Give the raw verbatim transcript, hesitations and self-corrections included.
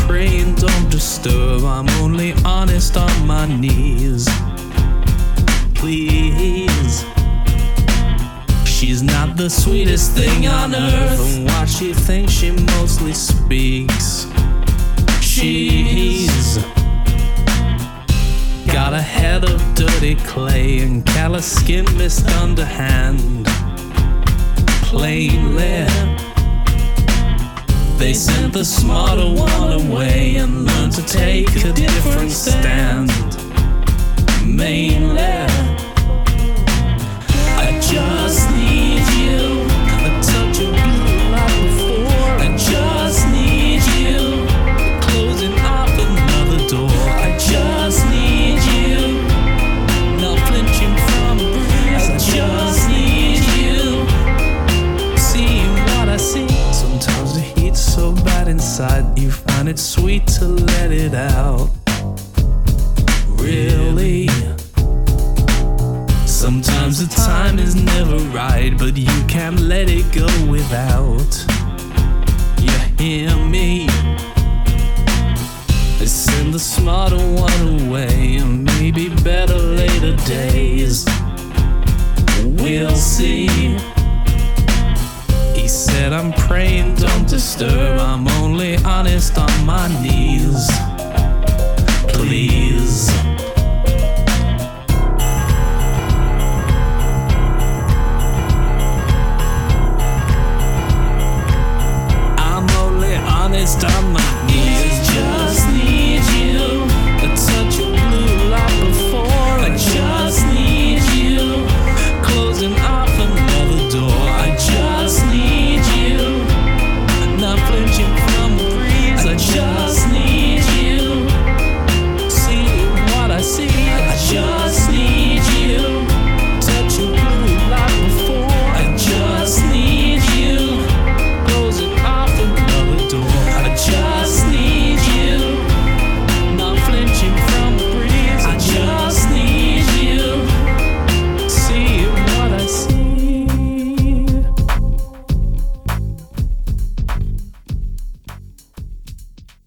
praying, don't disturb. I'm only honest on my knees. Please. She's not the sweetest thing on earth, and what she thinks she mostly speaks. She's got a head of dirty clay and callous skin missed underhand. Plainly, they sent the smarter one away and learned to take a different stand. Mainly, I just need you, a touch of blue like before. I just need you, closing off another door. I just need you, not flinching from a breeze. I just need you, seeing what I see. Sometimes the heat's so bad inside, you find it sweet to let it out. Really? Sometimes the time is never right, but you can't let it go without. You hear me? They send the smarter one away, and maybe better later days. We'll see. He said, I'm praying, don't disturb. I'm only honest on my knees. Please. I'm only honest on my knees.